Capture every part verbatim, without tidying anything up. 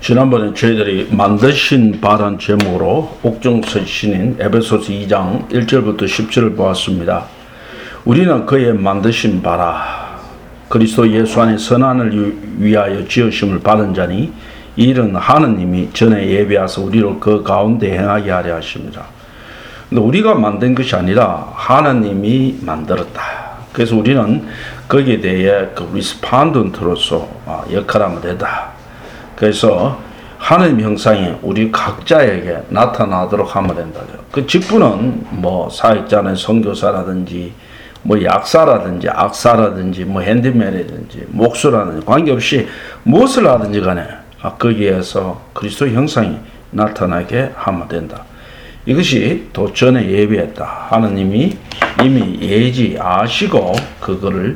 지난번에 저희들이 만드신 바란 제목으로 옥중서 신인 에베소서 이 장 일 절부터 십 절을 보았습니다. 우리는 그의 만드신 바라 그리스도 예수 안에 선한을 위하여 지으심을 받은 자니 이 일은 하느님이 전에 예비하사 우리를 그 가운데 행하게 하려 하십니다. 근데 우리가 만든 것이 아니라 하느님이 만들었다. 그래서 우리는 거기에 대해 그 리스판던트로서 역할하면 된다. 그래서 하느님 형상이 우리 각자에게 나타나도록 하면 된다. 그 직분은 뭐 사역자는 선교사라든지 뭐 약사라든지 악사라든지 뭐 핸드맨이든지 목수라든지 관계없이 무엇을 하든지 간에 거기에서 그리스도 형상이 나타나게 하면 된다. 이것이 도전에 예비했다. 하느님이 이미 예지아시고 그거를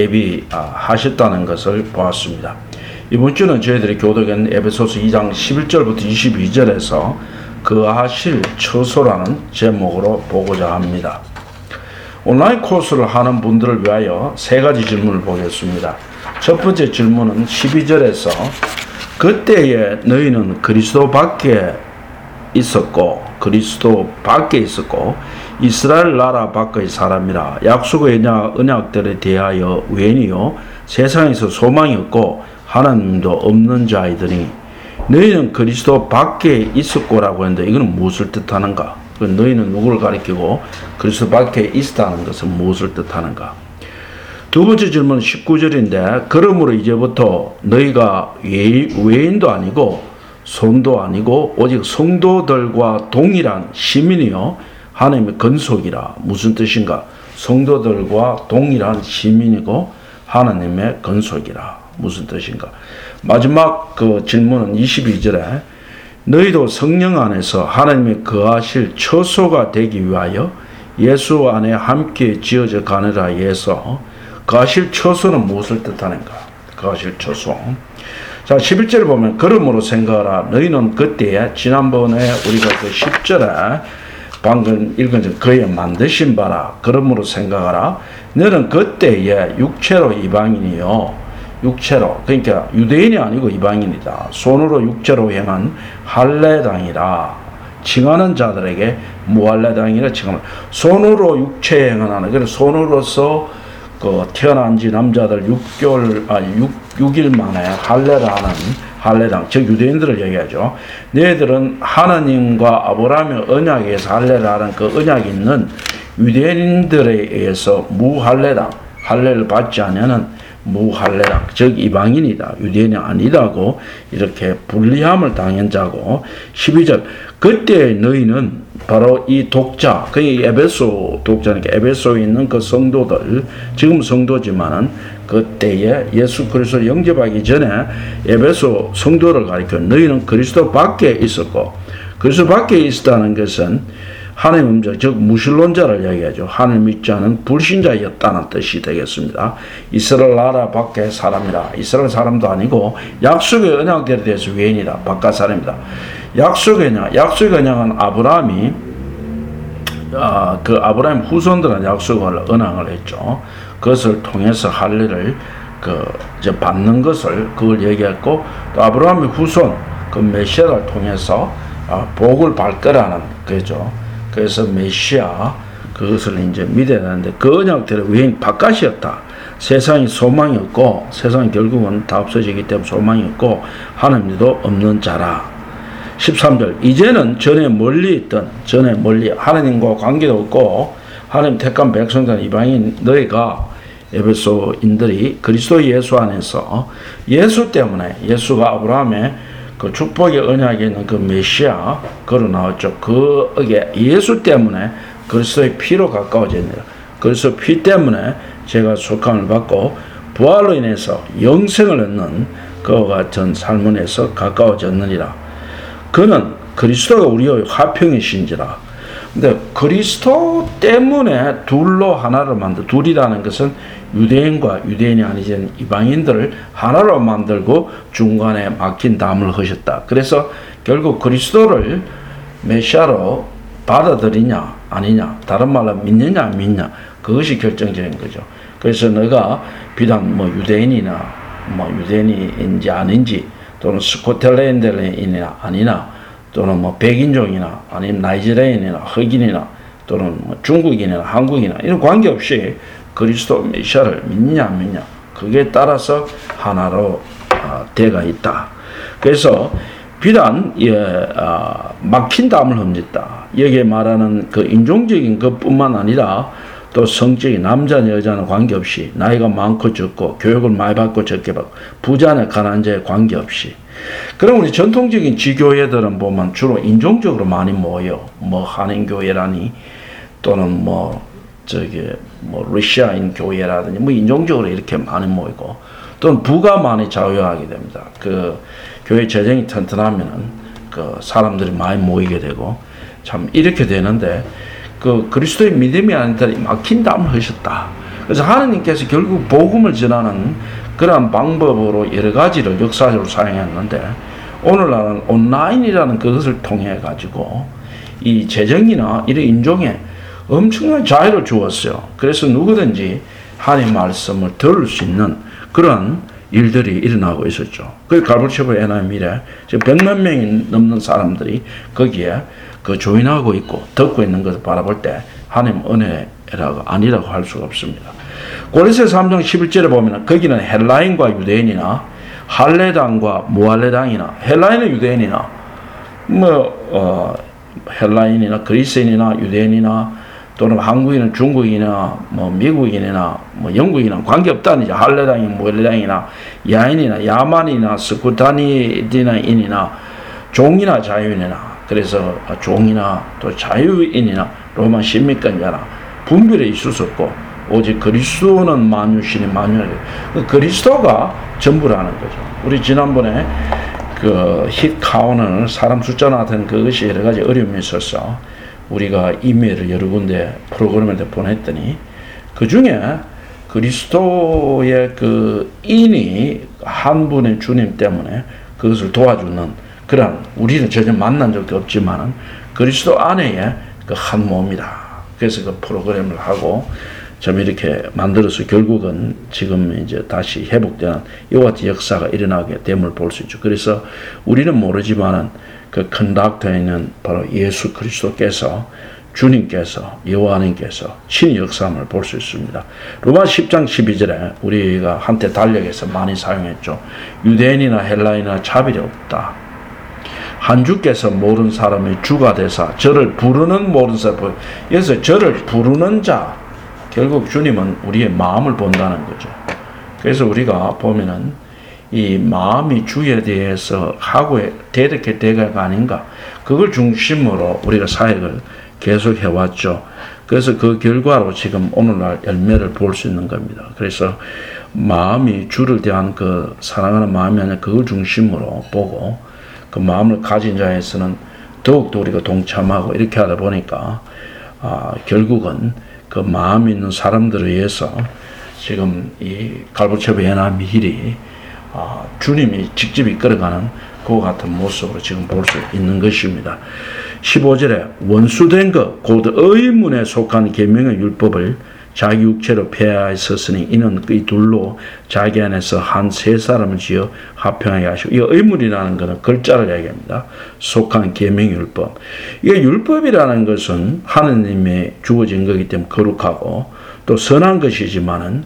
예비하셨다는 것을 보았습니다. 이번 주는 저희들이 교독인 에베소서 이 장 십일 절부터 이십이 절에서 그 하실 처소라는 제목으로 보고자 합니다. 온라인 코스를 하는 분들을 위하여 세 가지 질문을 보겠습니다. 첫 번째 질문은 십이 절에서 그때에 너희는 그리스도 밖에 있었고 그리스도 밖에 있었고 이스라엘 나라 밖의 사람이라 약속의 언약들에 대하여 외인이요 세상에서 소망이 없고 하나님도 없는 자이더니 너희는 그리스도 밖에 있었고라고 했는데 이거는 무엇을 뜻하는가? 너희는 누구를 가리키고 그리스도 밖에 있다는 것은 무엇을 뜻하는가? 두 번째 질문은 십구 절인데 그러므로 이제부터 너희가 외인도 아니고 손도 아니고 오직 성도들과 동일한 시민이요 하나님의 건속이라. 무슨 뜻인가? 성도들과 동일한 시민이고 하나님의 건속이라. 무슨 뜻인가? 마지막 그 질문은 이십이 절에 너희도 성령 안에서 하나님의 거하실 처소가 되기 위하여 예수 안에 함께 지어져 가느라 해서 거하실 처소는 무엇을 뜻하는가? 거하실 처소. 자, 십일 절을 보면 그러므로 생각하라. 너희는 그때에 지난번에 우리가 그 십 절에 방금 읽은 그의 만드신 바라. 그러므로 생각하라. 너는 그때에 육체로 이방인이요. 육체로, 그러니까 유대인이 아니고 이방인이다. 손으로 육체로 행한 할례당이라. 칭하는 자들에게 무할례당이라 칭하는. 손으로 육체 행하는, 그래서 손으로서 그 태어난 지 남자들 육 개월, 아니 육, 육 일 만에 할례를 하는 할례당, 즉 유대인들을 얘기하죠. 너희들은 하나님과 아브라함의 언약에서 할례를 하는 그 언약이 있는 유대인들에 의해서 무할례당, 할례를 받지 않으면 무할례당, 즉 이방인이다. 유대인이 아니다고 이렇게 불리함을 당한 자고. 십이 절 그때 너희는 바로 이 독자, 그 에베소 독자니까 에베소에 있는 그 성도들, 지금 성도지만은 그때에 예수 그리스도를 영접하기 전에 에베소 성도를 가리켜 너희는 그리스도 밖에 있었고, 그리스도 밖에 있었다는 것은 하나님 음자, 즉 무신론자를 얘기하죠. 하나님 믿지 않은 불신자였다는 뜻이 되겠습니다. 이스라엘 나라 밖의 사람이라. 이스라엘 사람도 아니고 약속의 언약들에 대해서 외인이다. 바깥 사람이다. 약속의 언약, 약속의 언약은 아브라함이 아, 그 아브라함 후손들은 약속을 언약을 했죠. 그것을 통해서 할례를 그 이제 받는 것을 그걸 얘기했고, 또 아브라함의 후손 그 메시아를 통해서 아, 복을 받을 거라는 거죠. 그래서 메시아 그것을 이제 믿어야 하는데 그 언약들의 외인 바깥이었다. 세상이 소망이 없고 세상이 결국은 다 없어지기 때문에 소망이 없고 하나님도 없는 자라. 십삼 절 이제는 전에 멀리 있던 전에 멀리 하나님과 관계도 없고 하나님 택한 백성들 이방인 너희가 에베소인들이 그리스도 예수 안에서 예수 때문에 예수가 아브라함의 그 축복의 언약에 있는 그 메시아 걸어 나왔죠. 그게 예수 때문에 그리스도의 피로 가까워집니다. 그래서 피 때문에 제가 속함을 받고 부활로 인해서 영생을 얻는 그와 같은 삶을 해서 가까워졌느니라. 그는 그리스도가 우리의 화평이신지라. 근데 그리스도 때문에 둘로 하나를 만들, 둘이라는 것은 유대인과 유대인이 아니지 이방인들을 하나로 만들고 중간에 막힌 담을 하셨다. 그래서 결국 그리스도를 메시아로 받아들이냐 아니냐, 다른 말로 믿느냐 안 믿냐, 그것이 결정적인 거죠. 그래서 너가 비단 뭐 유대인이나 뭐 유대인인지 아닌지 또는 스코틀랜드인이나 아니나 또는 뭐 백인종이나 아니면 나이지리아인이나 흑인이나 또는 뭐 중국인이나 한국이나 이런 관계없이 그리스도 메시아를 믿냐 안 믿냐 그게 따라서 하나로 어, 돼가 있다. 그래서 비단 예, 어, 막힌 담을 흠짓다. 여기에 말하는 그 인종적인 것뿐만 아니라 또 성적인 남자나 여자는 관계없이 나이가 많고 적고 교육을 많이 받고 적게 받고 부자나 가난자에 관계없이. 그럼 우리 전통적인 지교회들은 보면 주로 인종적으로 많이 모여. 뭐 한인교회라니 또는 뭐 저기 뭐 러시아인 교회라든지 뭐 인종적으로 이렇게 많이 모이고 또는 부가 많이 자유하게 됩니다. 그 교회 재정이 튼튼하면은 그 사람들이 많이 모이게 되고 참 이렇게 되는데 그 그리스도의 믿음이 아니다 막힌 담을 하셨다. 그래서 하나님께서 결국 복음을 전하는 그러한 방법으로 여러 가지를 역사적으로 사용했는데 오늘날은 온라인이라는 그것을 통해 가지고 이 재정이나 이런 인종에 엄청난 자유를 주었어요. 그래서 누구든지 하나님의 말씀을 들을 수 있는 그런 일들이 일어나고 있었죠. 그 갈보체브 에나미래 지금 백만 명이 넘는 사람들이 거기에 그 조인하고 있고 듣고 있는 것을 바라볼 때 하나님 은혜라고 아니라고 할 수가 없습니다. 고린도서 삼 장 십일 절에 보면 거기는 헬라인과 유대인이나 할레당과 무할레당이나 헬라인은 유대인이나 뭐 어, 헬라인이나 그리스인이나 유대인이나 또는 한국인은 중국인이나 뭐 미국인이나 뭐 영국인이나 관계없다는 이제 할레당이나 무할레당이나 야인이나 야만이나 스쿠타니디나인이나 종이나 자유인이나 그래서 종이나 또 자유인이나 로마 신민권자나 분별이 있을 수 없고 오직 그리스도는 만유신이 만유하게 그리스도가 전부라는 거죠. 우리 지난번에 그 힛 카운을 사람 숫자 나타낸 그것이 여러 가지 어려움이 있어서 우리가 이메일을 여러 군데 프로그램에 보냈더니 그 중에 그리스도의 그 인이 한 분의 주님 때문에 그것을 도와주는 그런 우리는 전혀 만난 적도 없지만은 그리스도 안에의 그 한 몸이다. 그래서 그 프로그램을 하고 좀 이렇게 만들어서 결국은 지금 이제 다시 회복되는 이와 같은 역사가 일어나게 됨을 볼 수 있죠. 그래서 우리는 모르지만은 그 컨덕터에는 바로 예수 그리스도께서 주님께서 여호와 하나님께서 친히 역사함을 볼 수 있습니다. 로마 십 장 십이 절에 우리가 한때 달력에서 많이 사용했죠. 유대인이나 헬라인이나 차별이 없다. 한 주께서 모든 사람의 주가 되사 저를 부르는 모든 사람. 여기서 저를 부르는 자 결국 주님은 우리의 마음을 본다는 거죠. 그래서 우리가 보면은 이 마음이 주에 대해서 하고 대득해 대가가 아닌가 그걸 중심으로 우리가 사역을 계속 해왔죠. 그래서 그 결과로 지금 오늘날 열매를 볼 수 있는 겁니다. 그래서 마음이 주를 대한 그 사랑하는 마음이 아니라 그걸 중심으로 보고 그 마음을 가진 자에서는 더욱더 우리가 동참하고 이렇게 하다 보니까 아, 결국은 그 마음 있는 사람들을 위해서 지금 이 갈보체브 예나미 힐이 아, 주님이 직접 이끌어가는 그와 같은 모습으로 지금 볼 수 있는 것입니다. 십오 절에 원수된 것 곧 의문에 속한 계명의 율법을 자기 육체로 폐하였으니 이는 이 둘로 자기 안에서 한 세 사람을 지어 화평하게 하시고 이 의문이라는 것은 글자를 얘기합니다. 속한 계명의 율법. 이 율법이라는 것은 하느님의 주어진 것이기 때문에 거룩하고 또 선한 것이지만은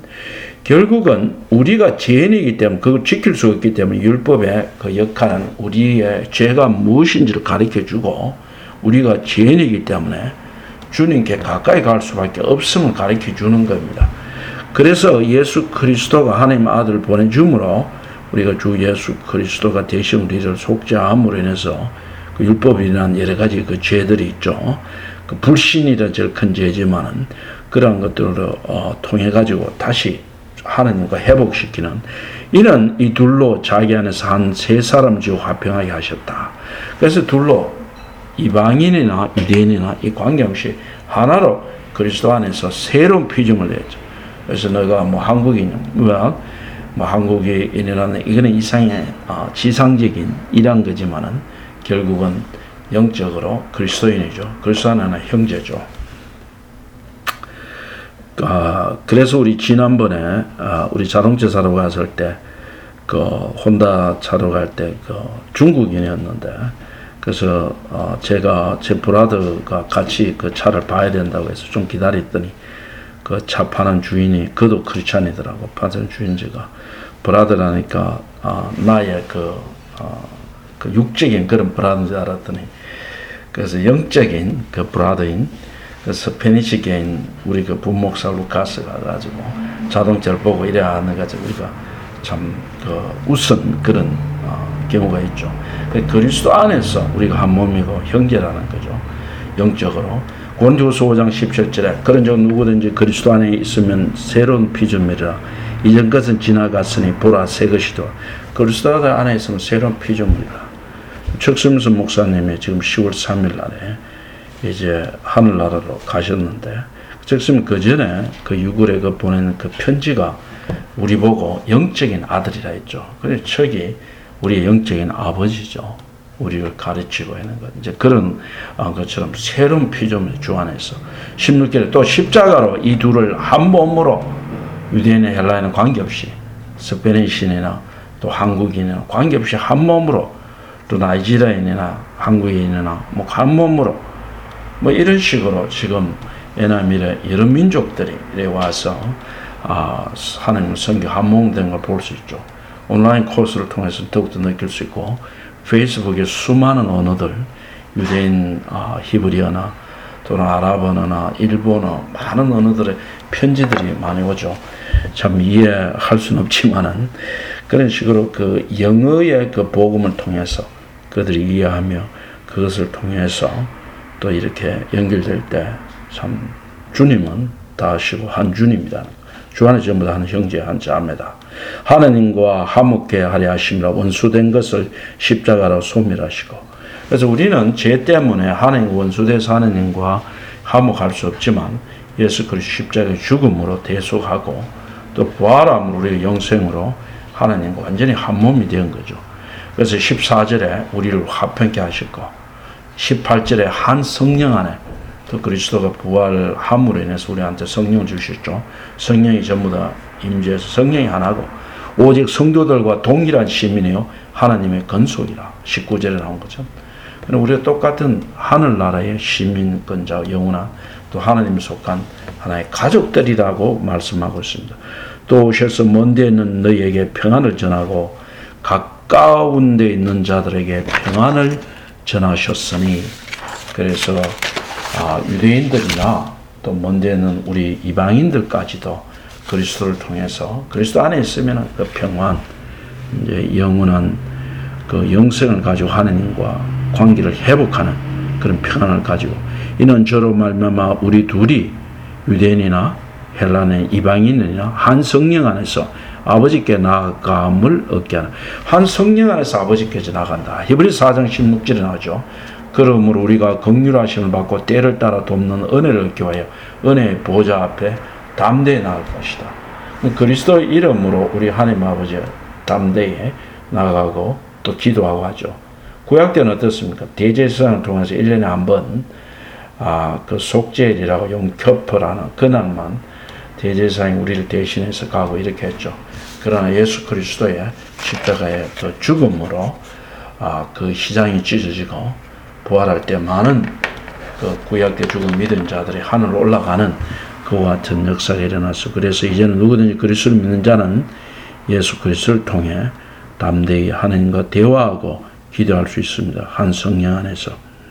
결국은 우리가 죄인이기 때문에 그걸 지킬 수 없기 때문에 율법의 그 역할은 우리의 죄가 무엇인지를 가르쳐주고 우리가 죄인이기 때문에 주님께 가까이 갈 수밖에 없음을 가르쳐주는 겁니다. 그래서 예수 그리스도가 하나님의 아들을 보내줌으로 우리가 주 예수 그리스도가 대신 우리를 속죄함으로 인해서 그 율법이라는 여러 가지 그 죄들이 있죠. 그 불신이란 제일 큰 죄지만은 그러한 것들을 어, 통해 가지고 다시 하나님과 회복시키는 이는 이 둘로 자기 안에서 한 세 사람 지어 화평하게 하셨다. 그래서 둘로 이방인이나 유대인이나 이 관계없이 하나로 그리스도 안에서 새로운 피조물 냈죠. 그래서 너가 뭐 한국인이면 뭐 한국인이라는 이거는 이상의 어, 지상적인 이란 거지만은 결국은 영적으로 그리스도인이죠. 그리스도 안에는 형제죠. 어, 그래서 우리 지난번에 어, 우리 자동차 사러 갔을 때 그 혼다 차로 갈 때 그 중국인이었는데, 그래서 어 제가 제 브라더가 같이 그 차를 봐야 된다고 해서 좀 기다렸더니 그 차 파는 주인이 그도 크리스찬이더라고. 파는 주인지가 브라더라니까 어 나의 그, 어 그 육적인 그런 브라더인 줄 알았더니, 그래서 영적인 그 브라더인 그 스페니시계인 우리 그 분목사 루카스가 가지고 자동차를 보고 이래 하는 가지고 우리가 참 그 웃은 그런 어 경우가 있죠. 그 그리스도 안에서 우리가 한 몸이고 형제라는 거죠. 영적으로. 고린도후서 오 장 십칠 절에 그런 적 누구든지 그리스도 안에 있으면 새로운 피조물이라 이전 것은 지나갔으니 보라 새 것이다. 그리스도 안에 있으면 새로운 피조물이라. 척스문선 목사님이 지금 시월 삼일 날에 이제 하늘나라로 가셨는데, 척스문 그 전에 그 유골에 그 보내는 그 편지가 우리 보고 영적인 아들이라 했죠. 그래서 척이 우리의 영적인 아버지죠. 우리를 가르치고 있는 것. 이제 그런 것처럼 새로운 피조물 주 안에서 십육 절에 또 십자가로 이 둘을 한 몸으로, 유대인의 헬라인은 관계없이, 스페인인이나 또 한국인이나 관계없이 한 몸으로, 또 나이지리아인이나 한국인이나 뭐 한 몸으로, 뭐 이런 식으로 지금 에나미래 여러 민족들이 와서 아, 하나님의 성경 한 몸 된 걸 볼 수 있죠. 온라인 코스를 통해서 더욱더 느낄 수 있고, 페이스북에 수많은 언어들, 유대인 아, 히브리어나 또는 아랍어나 일본어, 많은 언어들의 편지들이 많이 오죠. 참 이해할 수는 없지만은 그런 식으로 그 영어의 그 복음을 통해서 그들이 이해하며 그것을 통해서 또 이렇게 연결될 때 참 주님은 다 하시고 한 주님이다. 주 안에 전부 다 한 형제 한 자매다. 하나님과 화목케 하려 하심이라 원수된 것을 십자가로 소멸하시고. 그래서 우리는 죄 때문에 하나님 원수돼서 하나님과 화목할 수 없지만 예수 그리스도 십자가의 죽음으로 대속하고 또 부활함으로 우리의 영생으로 하나님과 완전히 한 몸이 된 거죠. 그래서 십사 절에 우리를 화평케 하셨고, 십팔 절에 한 성령 안에 또 그리스도가 부활함으로 인해서 우리한테 성령을 주셨죠. 성령이 전부 다 임재해서 성령이 하나고 오직 성도들과 동일한 시민이요 하나님의 건속이라 십구 절에 나온 거죠. 우리가 똑같은 하늘나라의 시민권자, 영원한 또 하나님에 속한 하나의 가족들이라고 말씀하고 있습니다. 또 오셔서 먼 데 있는 너희에게 평안을 전하고 가까운 데 있는 자들에게 평안을 전하셨으니. 그래서 아, 유대인들이나 또 먼 데 있는 우리 이방인들까지도 그리스도를 통해서 그리스도 안에 있으면 그 평안, 이제 영원한 그 영생을 가지고 하나님과 관계를 회복하는 그런 평안을 가지고, 이는 저로 말미암아 우리 둘이 유대인이나 헬라인 이방인이나 한 성령 안에서 아버지께 나아감을 얻게 하는, 한 성령 안에서 아버지께서 나간다. 히브리서 사 장 십육 절에 나오죠. 그러므로 우리가 긍휼하심을 받고 때를 따라 돕는 은혜를 얻기 위하여 은혜의 보좌 앞에 담대히 나갈 것이다. 그리스도의 이름으로 우리 하나님 아버지 담대히 나가고 또 기도하고 하죠. 구약 때는 어떻습니까? 대제사장을 통해서 일 년에 한 번, 아, 그 속죄일이라고 용켜퍼라는 그날만 대제사장이 우리를 대신해서 가고 이렇게 했죠. 그러나 예수 그리스도의 십자가의 그 죽음으로 아, 그 희장이 찢어지고 부활할 때 많은 그 구약 때 죽은 믿은 자들이 하늘로 올라가는 그와 같은 역사가 일어났어. 그래서 이제는 누구든지 그리스도를 믿는 자는 예수 그리스도를 통해 담대히 하나님과 대화하고 기도할 수 있습니다. 한 성령 안에서.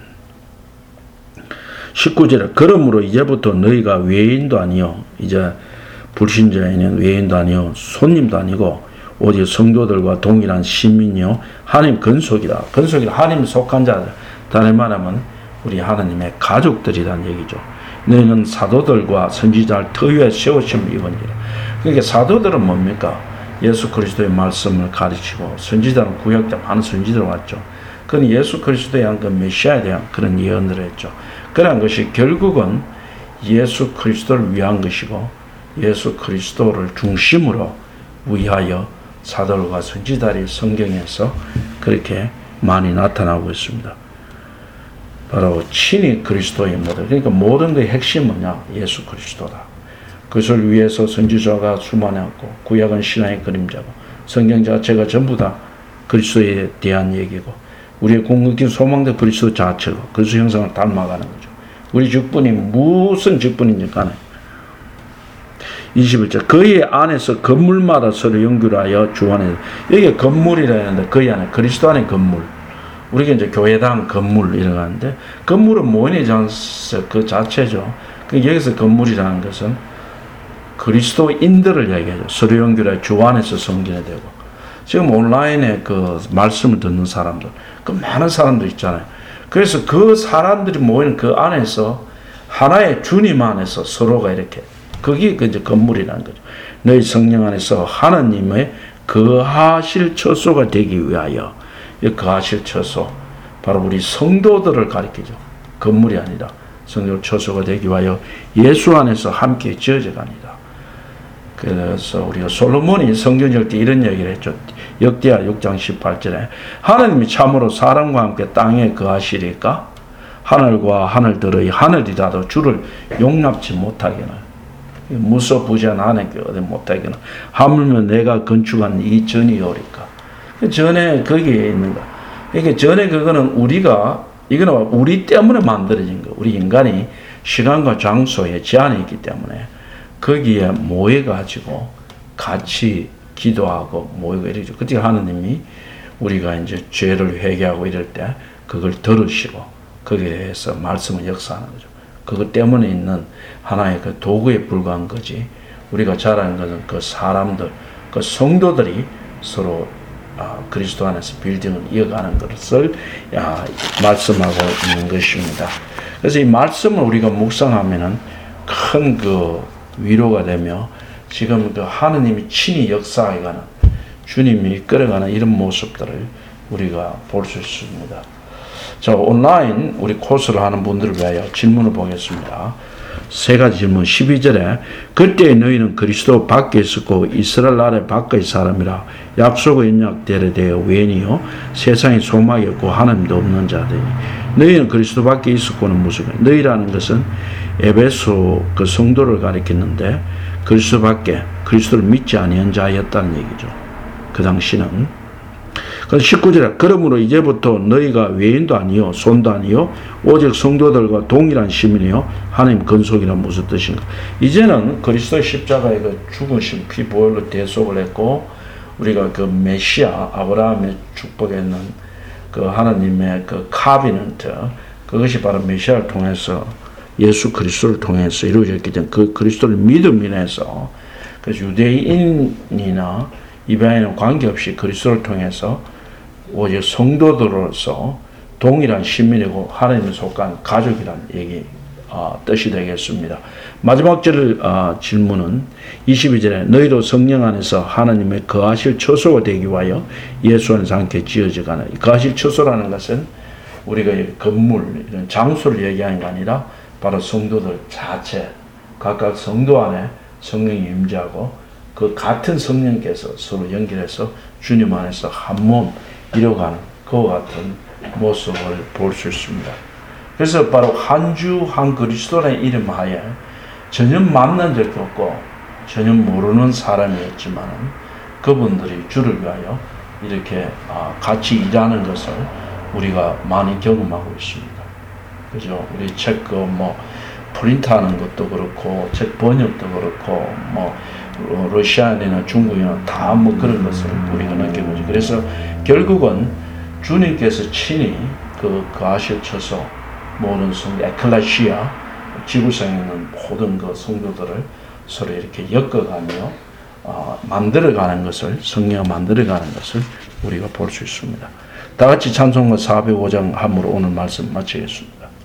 십구 절에 그러므로 이제부터 너희가 외인도 아니요, 이제 불신자에는 외인도 아니요 손님도 아니고 오직 성도들과 동일한 시민이요 하나님 건속이라. 건속이라 하나님 속한 자들, 다른 말하면 우리 하나님의 가족들이란 얘기죠. 너희는 사도들과 선지자를 터 위에 세우심을 입은지라. 그러니까 사도들은 뭡니까? 예수 그리스도의 말씀을 가르치고, 선지자는 구약 때 많은 선지자들 왔죠. 그건 예수 그리스도에 대한 그 메시아에 대한 그런 예언들을 했죠. 그런 것이 결국은 예수 그리스도를 위한 것이고 예수 그리스도를 중심으로 위하여 사도들과 선지자들이 성경에서 그렇게 많이 나타나고 있습니다. 바로 친히 그리스도의 모델. 그러니까 모든 것의 핵심 뭐냐? 예수 그리스도다. 그것을 위해서 선지자가 수많았고 구약은 신앙의 그림자고 성경 자체가 전부 다 그리스도에 대한 얘기고 우리의 궁극적인 소망도 그리스도 자체고 그리스도 형상을 닮아가는 거죠. 우리 직분이 무슨 직분인지 간에 이십일 절 그의 안에서 건물마다 서로 연결하여 주 안에 여기가 건물이라 하는데 그의 안에 그리스도 안에 건물 우리가 이제 교회당 건물 이라고 하는데 건물은 모인의 장소 그 자체죠. 여기서 건물이라는 것은 그리스도인들을 얘기하죠. 서로 연결하여 주 안에서 성전이 되고 지금 온라인에 그 말씀을 듣는 사람들 그 많은 사람들 있잖아요. 그래서 그 사람들이 모이는 그 안에서 하나의 주님 안에서 서로가 이렇게 그게 이제 건물이라는 거죠. 너희 성령 안에서 하나님의 거하실 처소가 되기 위하여 이 거하실 처소 바로 우리 성도들을 가리키죠. 건물이 아니라 성도 처소가 되기 위하여 예수 안에서 함께 지어져 갑니다. 그래서 우리가 솔로몬이 성경 읽을 이런 얘기를 했죠. 역대하 육 장 십팔 절에 하나님이 참으로 사람과 함께 땅에 거하시리까 하늘과 하늘들의 하늘이라도 주를 용납치 못하게는 무소부지한 하나님께 어디 못하게는 하물며 내가 건축한 이 전이 오리까 전에 거기에 있는 거 그러니까 전에 그거는 우리가 이거는 우리 때문에 만들어진 거 우리 인간이 시간과 장소에 제한이 있기 때문에 거기에 모여가지고 같이 기도하고 모이고 이러죠. 그때 하나님이 우리가 이제 죄를 회개하고 이럴 때 그걸 들으시고 거기에 대해서 말씀을 역사하는 거죠. 그것 때문에 있는 하나의 그 도구에 불과한 거지. 우리가 잘하는 것은 그 사람들, 그 성도들이 서로 아, 그리스도 안에서 빌딩을 이어가는 것을 야, 말씀하고 있는 것입니다. 그래서 이 말씀을 우리가 묵상하면은 큰 그 위로가 되며 지금 그 하느님이 친히 역사해가는 주님이 이끌어가는 이런 모습들을 우리가 볼 수 있습니다. 자, 온라인 우리 코스를 하는 분들을 위하여 질문을 보겠습니다. 세 가지 질문. 십이 절에 그때 너희는 그리스도 밖에 있었고 이스라엘 나라의 밖의 사람이라 약속의 언약대로 되어 외인이요 세상에 소망이 없고 하나님도 없는 자들이 너희는 그리스도 밖에 있었고는 무슨 너희라는 것은 에베소 그 성도를 가리켰는데 그리스도 밖에 그리스도를 믿지 아니한 자였다는 얘기죠. 그 당시는 십구 절에 그러므로 이제부터 너희가 외인도 아니요 손도 아니요 오직 성도들과 동일한 시민이요 하나님 근속이라 무슨 뜻인가. 이제는 그리스도의 십자가의 그 죽으신 피 보혈로 대속을 했고 우리가 그 메시아 아브라함의 축복했는 그 하나님의 그 카비넌트 그것이 바로 메시아를 통해서 예수 그리스도를 통해서 이루어졌기 때문에 그 그리스도를 믿음으로 해서 그래서 유대인이나 이방인은 관계없이 그리스도를 통해서 오직 성도들로서 동일한 시민이고 하나님에 속한 가족이란 얘기 어, 뜻이 되겠습니다. 마지막 절 어, 질문은 이십이 절에 너희도 성령 안에서 하나님의 거하실 처소가 되기 위하여 예수 안에서 함께 지어져가는 거하실 처소라는 것은 우리가 건물 이런 장소를 얘기하는 게 아니라 바로 성도들 자체 각각 성도 안에 성령이 임재하고 그 같은 성령께서 서로 연결해서 주님 안에서 한 몸 이뤄가는 그와 같은 모습을 볼 수 있습니다. 그래서 바로 한 주 한 그리스도라는 이름 하에 전혀 만난 적도 없고 전혀 모르는 사람이었지만 그분들이 주를 위하여 이렇게 같이 일하는 것을 우리가 많이 경험하고 있습니다. 그죠? 우리 책 그 뭐 프린트하는 것도 그렇고 책 번역도 그렇고 뭐 러시아인이나 중국이나 다 뭐 그런 것을 우리가 느껴보죠. 그래서 결국은 주님께서 친히 그 거하실 처소 모든 성도 에클레시아 지구상에 있는 모든 그 성도들을 서로 이렇게 엮어가며 어, 만들어가는 것을 성령 만들어가는 것을 우리가 볼 수 있습니다. 다 같이 찬송가 사백오 장 함으로 오늘 말씀 마치겠습니다.